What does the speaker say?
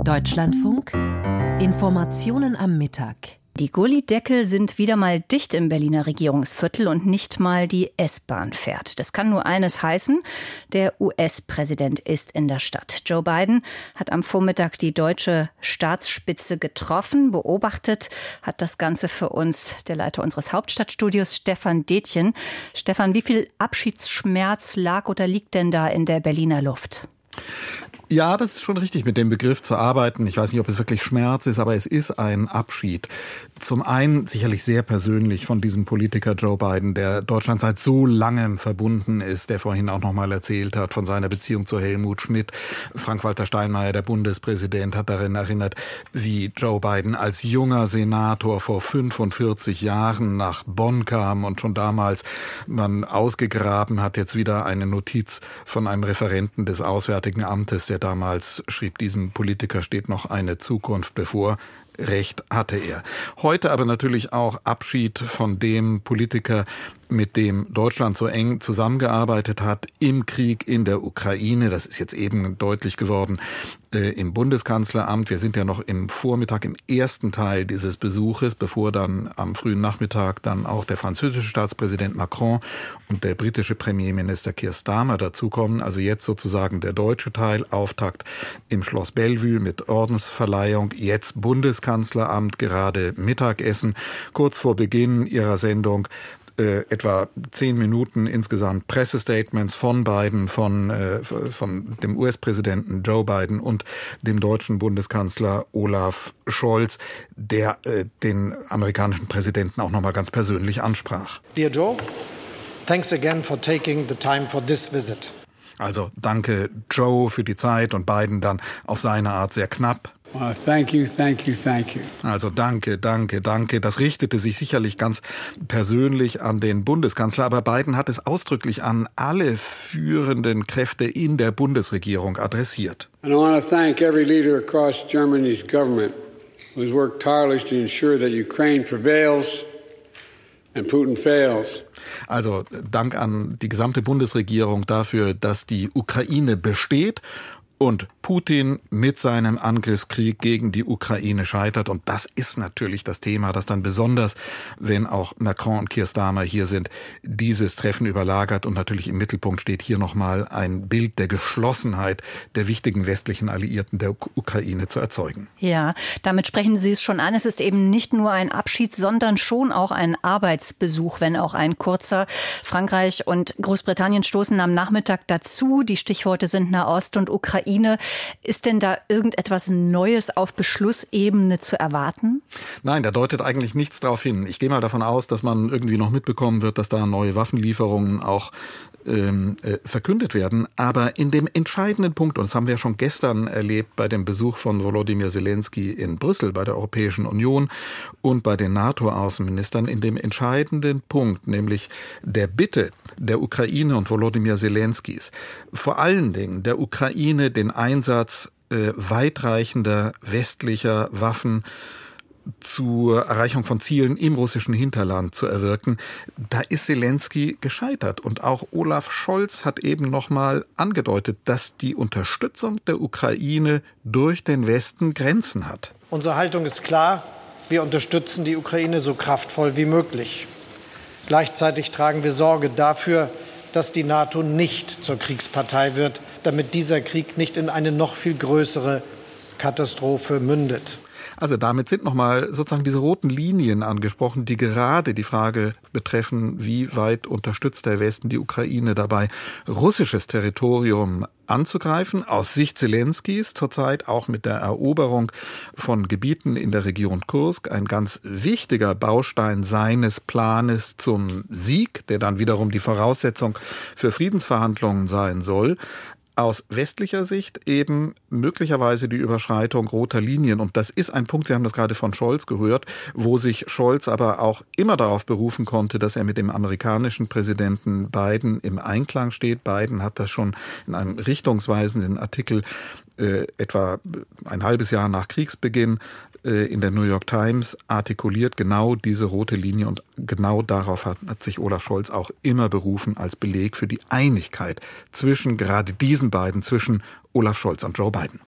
Deutschlandfunk. Informationen am Mittag. Die Gullydeckel sind wieder mal dicht im Berliner Regierungsviertel und nicht mal die S-Bahn fährt. Das kann nur eines heißen: der US-Präsident ist in der Stadt. Joe Biden hat am Vormittag die deutsche Staatsspitze getroffen. Beobachtet hat das Ganze für uns der Leiter unseres Hauptstadtstudios, Stefan Detjen. Stefan, wie viel Abschiedsschmerz lag oder liegt denn da in der Berliner Luft? Ja, das ist schon richtig, mit dem Begriff zu arbeiten. Ich weiß nicht, ob es wirklich Schmerz ist, aber es ist ein Abschied. Zum einen sicherlich sehr persönlich von diesem Politiker Joe Biden, der Deutschland seit so langem verbunden ist, der vorhin auch noch mal erzählt hat von seiner Beziehung zu Helmut Schmidt. Frank-Walter Steinmeier, der Bundespräsident, hat darin erinnert, wie Joe Biden als junger Senator vor 45 Jahren nach Bonn kam und schon damals man ausgegraben hat, jetzt wieder eine Notiz von einem Referenten des Auswärtigen Amtes, der damals schrieb, diesem Politiker steht noch eine Zukunft bevor. Recht hatte er. Heute aber natürlich auch Abschied von dem Politiker, mit dem Deutschland so eng zusammengearbeitet hat im Krieg in der Ukraine. Das ist jetzt eben deutlich geworden im Bundeskanzleramt. Wir sind ja noch im Vormittag, im ersten Teil dieses Besuches, bevor dann am frühen Nachmittag dann auch der französische Staatspräsident Macron und der britische Premierminister Keir Starmer dazukommen. Also jetzt sozusagen der deutsche Teil, Auftakt im Schloss Bellevue mit Ordensverleihung, jetzt Bundeskanzleramt, gerade Mittagessen. Kurz vor Beginn ihrer Sendung etwa 10 Minuten insgesamt Pressestatements von Biden, von dem US-Präsidenten Joe Biden und dem deutschen Bundeskanzler Olaf Scholz, der den amerikanischen Präsidenten auch nochmal ganz persönlich ansprach. Dear Joe, thanks again for taking the time for this visit. Also danke Joe für die Zeit und Biden dann auf seine Art sehr knapp. Thank you, thank you, thank you. Also danke. Das richtete sich sicherlich ganz persönlich an den Bundeskanzler, aber Biden hat es ausdrücklich an alle führenden Kräfte in der Bundesregierung adressiert. And I want to thank every leader across Germany's government who has worked tirelessly to ensure that Ukraine prevails and Putin fails. Also Dank an die gesamte Bundesregierung dafür, dass die Ukraine besteht und Putin mit seinem Angriffskrieg gegen die Ukraine scheitert. Und das ist natürlich das Thema, das dann besonders, wenn auch Macron und Keir Starmer hier sind, dieses Treffen überlagert. Und natürlich im Mittelpunkt steht hier nochmal ein Bild der Geschlossenheit der wichtigen westlichen Alliierten der Ukraine zu erzeugen. Ja, damit sprechen Sie es schon an. Es ist eben nicht nur ein Abschied, sondern schon auch ein Arbeitsbesuch, wenn auch ein kurzer. Frankreich und Großbritannien stoßen am Nachmittag dazu. Die Stichworte sind Nahost und Ukraine. Ist denn da irgendetwas Neues auf Beschlussebene zu erwarten? Nein, da deutet eigentlich nichts drauf hin. Ich gehe mal davon aus, dass man irgendwie noch mitbekommen wird, dass da neue Waffenlieferungen auch verkündet werden. Aber in dem entscheidenden Punkt, und das haben wir schon gestern erlebt bei dem Besuch von Volodymyr Zelensky in Brüssel bei der Europäischen Union und bei den NATO-Außenministern, in dem entscheidenden Punkt, nämlich der Bitte der Ukraine und Volodymyr Zelenskys, vor allen Dingen der Ukraine den Einsatz weitreichender westlicher Waffen zur Erreichung von Zielen im russischen Hinterland zu erwirken, da ist Zelensky gescheitert. Und auch Olaf Scholz hat eben nochmal angedeutet, dass die Unterstützung der Ukraine durch den Westen Grenzen hat. Unsere Haltung ist klar, wir unterstützen die Ukraine so kraftvoll wie möglich. Gleichzeitig tragen wir Sorge dafür, dass die NATO nicht zur Kriegspartei wird, damit dieser Krieg nicht in eine noch viel größere Katastrophe mündet. Also damit sind nochmal sozusagen diese roten Linien angesprochen, die gerade die Frage betreffen, wie weit unterstützt der Westen die Ukraine dabei, russisches Territorium anzugreifen, aus Sicht Zelenskys zurzeit auch mit der Eroberung von Gebieten in der Region Kursk, ein ganz wichtiger Baustein seines Planes zum Sieg, der dann wiederum die Voraussetzung für Friedensverhandlungen sein soll. Aus westlicher Sicht eben möglicherweise die Überschreitung roter Linien. Und das ist ein Punkt, wir haben das gerade von Scholz gehört, wo sich Scholz aber auch immer darauf berufen konnte, dass er mit dem amerikanischen Präsidenten Biden im Einklang steht. Biden hat das schon in einem richtungsweisenden Artikel etwa ein halbes Jahr nach Kriegsbeginn in der New York Times artikuliert, genau diese rote Linie, und genau darauf hat sich Olaf Scholz auch immer berufen als Beleg für die Einigkeit zwischen gerade diesen beiden, zwischen Olaf Scholz und Joe Biden.